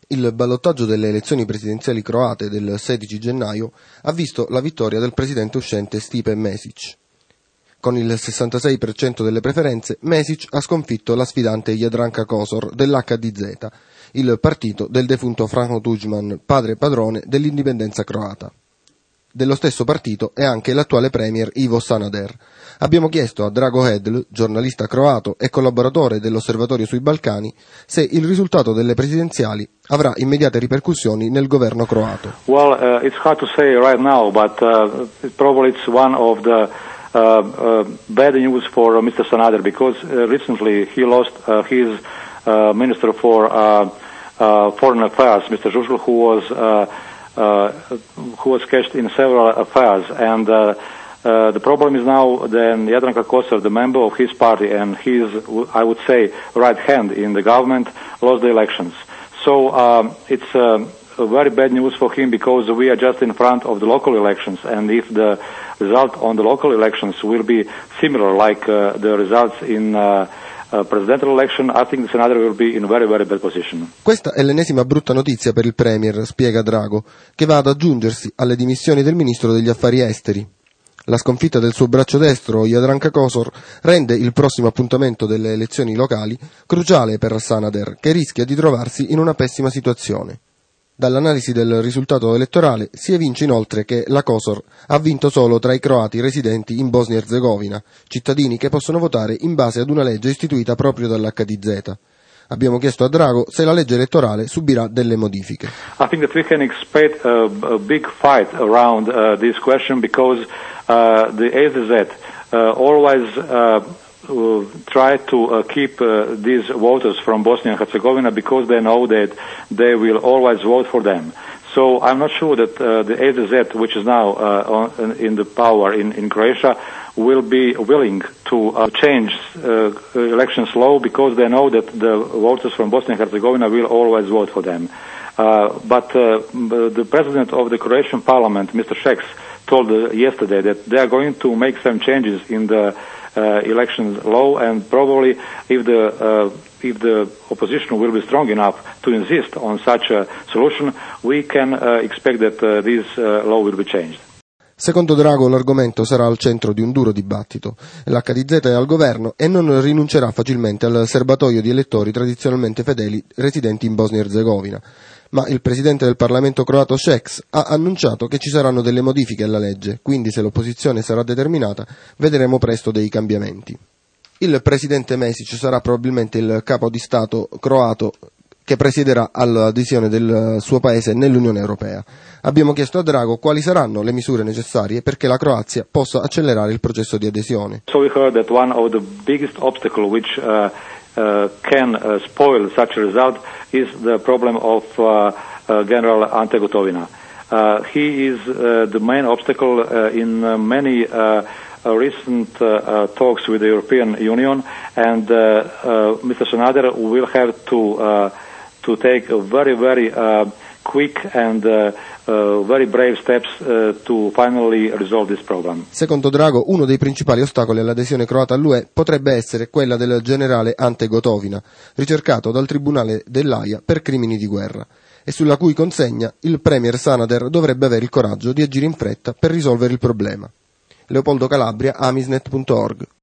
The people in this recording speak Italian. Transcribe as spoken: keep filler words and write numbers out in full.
Il ballottaggio delle elezioni presidenziali croate del sedici gennaio ha visto la vittoria del presidente uscente Stipe Mesić. Con il sessantasei per cento delle preferenze, Mesić ha sconfitto la sfidante Jadranka Kosor dell'H D Z, il partito del defunto Franjo Tuđman, padre padrone dell'indipendenza croata. Dello stesso partito è anche l'attuale premier Ivo Sanader. Abbiamo chiesto a Drago Hedl, giornalista croato e collaboratore dell'Osservatorio sui Balcani, se il risultato delle presidenziali avrà immediate ripercussioni nel governo croato. Well, uh, it's hard to say right now, but uh, probably it's one of the uh, uh, bad news for uh, mister Sanader, because uh, recently he lost uh, his uh, Minister for uh, uh, Foreign Affairs, mister Žužul, who was uh, uh, who was catched in several affairs, and uh, uh, the problem is now that Jadranka Kosor, the member of his party and his, I would say, right hand in the government, lost the elections. So um, it's uh, a very bad news for him, because we are just in front of the local elections, and if the result on the local elections will be similar like uh, the results in uh, uh, presidential election, I think Sanader will be in a very, very bad position. Questa è l'ennesima brutta notizia per il premier, spiega Drago, che va ad aggiungersi alle dimissioni del ministro degli affari esteri. La sconfitta del suo braccio destro, Jadranka Kosor, rende il prossimo appuntamento delle elezioni locali cruciale per Sanader, che rischia di trovarsi in una pessima situazione. Dall'analisi del risultato elettorale si evince inoltre che la Kosor ha vinto solo tra i croati residenti in Bosnia-Herzegovina, cittadini che possono votare in base ad una legge istituita proprio dall'H D Z. Abbiamo chiesto a Drago se la legge elettorale subirà delle modifiche. I think that we can expect a, a big fight around uh, this question, because uh, the H D Z uh, always uh, uh, try to uh, keep uh, these voters from Bosnia and Herzegovina, because they know that they will always vote for them. So I'm not sure that uh, the H D Z, which is now uh, on, in the power in, in Croatia, will be willing to uh, change uh, elections law, because they know that the voters from Bosnia and Herzegovina will always vote for them. Uh, but uh, the president of the Croatian parliament, mister Šeks, told uh, yesterday that they are going to make some changes in the uh, election law, and probably if the uh, if the opposition will be strong enough to insist on such a solution, we can uh, expect that uh, this uh, law will be changed. Secondo Drago l'argomento sarà al centro di un duro dibattito. L'H D Z è al governo e non rinuncerà facilmente al serbatoio di elettori tradizionalmente fedeli residenti in Bosnia-Herzegovina. Ma il presidente del Parlamento croato Šeks ha annunciato che ci saranno delle modifiche alla legge, quindi se l'opposizione sarà determinata vedremo presto dei cambiamenti. Il presidente Mesić sarà probabilmente il capo di Stato croato che presiederà all'adesione del suo paese nell'Unione Europea. Abbiamo chiesto a Drago quali saranno le misure necessarie perché la Croazia possa accelerare il processo di adesione. So we heard that one of the biggest obstacles which uh, uh, can uh, spoil such a result is the problem of uh, uh, General Ante Gotovina. Uh, he is uh, the main obstacle uh, in uh, many uh, Uh, recent uh, uh, talks with the European Union, and uh, uh, mister Sanader will have to uh, to take a very, very uh, quick and uh, uh, very brave steps uh, to finally resolve this problem. Secondo Drago, uno dei principali ostacoli all'adesione croata all'U E potrebbe essere quella del generale Ante Gotovina, ricercato dal Tribunale dell'Aia per crimini di guerra, e sulla cui consegna il premier Sanader dovrebbe avere il coraggio di agire in fretta per risolvere il problema. Leopoldo Calabria, amisnet punto org.